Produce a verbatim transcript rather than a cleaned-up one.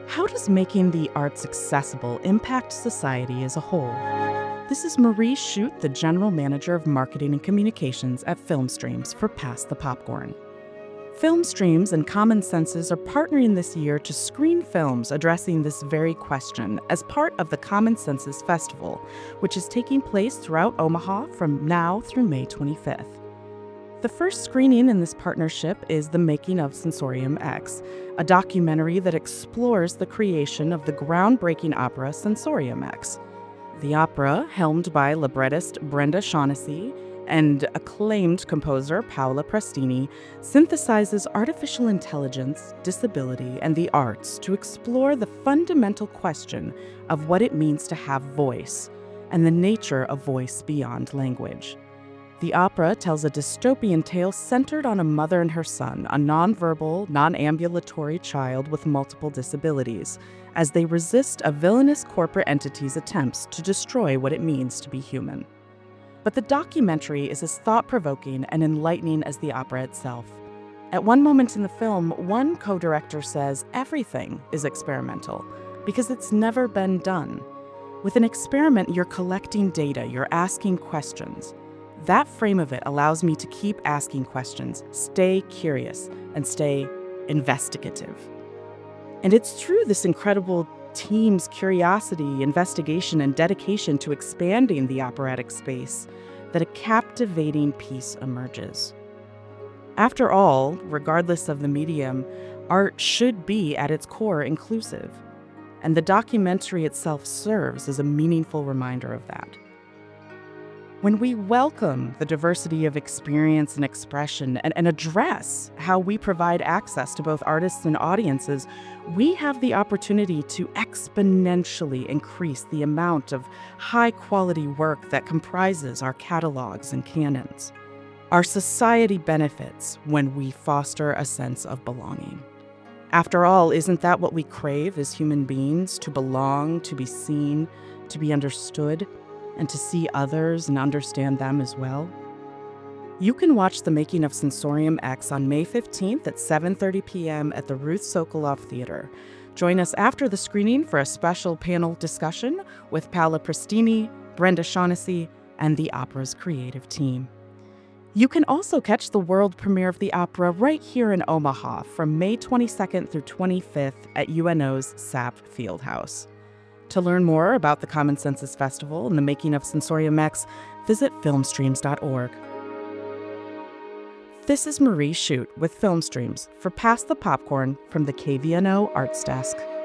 How does making the arts accessible impact society as a whole? This is Marie Shute, the General Manager of Marketing and Communications at FilmStreams for Pass the Popcorn. FilmStreams and Common Senses are partnering this year to screen films addressing this very question as part of the Common Senses Festival, which is taking place throughout Omaha from now through May twenty-fifth. The first screening in this partnership is The Making of Sensorium X, a documentary that explores the creation of the groundbreaking opera Sensorium X. The opera, helmed by librettist Brenda Shaughnessy and acclaimed composer Paola Prestini, synthesizes artificial intelligence, disability, and the arts to explore the fundamental question of what it means to have voice and the nature of voice beyond language. The opera tells a dystopian tale centered on a mother and her son, a nonverbal, non-ambulatory child with multiple disabilities, as they resist a villainous corporate entity's attempts to destroy what it means to be human. But the documentary is as thought-provoking and enlightening as the opera itself. At one moment in the film, one co-director says everything is experimental because it's never been done. With an experiment, you're collecting data, you're asking questions. That frame of it allows me to keep asking questions, stay curious, and stay investigative. And it's through this incredible team's curiosity, investigation, and dedication to expanding the operatic space that a captivating piece emerges. After all, regardless of the medium, art should be at its core inclusive, and the documentary itself serves as a meaningful reminder of that. When we welcome the diversity of experience and expression and, and address how we provide access to both artists and audiences, we have the opportunity to exponentially increase the amount of high-quality work that comprises our catalogs and canons. Our society benefits when we foster a sense of belonging. After all, isn't that what we crave as human beings? To belong, to be seen, to be understood, and to see others and understand them as well? You can watch The Making of Sensorium X on May fifteenth at seven thirty p.m. at the Ruth Sokoloff Theater. Join us after the screening for a special panel discussion with Paola Prestini, Brenda Shaughnessy, and the opera's creative team. You can also catch the world premiere of the opera right here in Omaha from May twenty-second through twenty-fifth at U N O's S A P Fieldhouse. To learn more about the Common Senses Festival and The Making of Sensorium X, visit filmstreams dot org. This is Marie Shute with FilmStreams for Pass the Popcorn from the K V N O Arts Desk.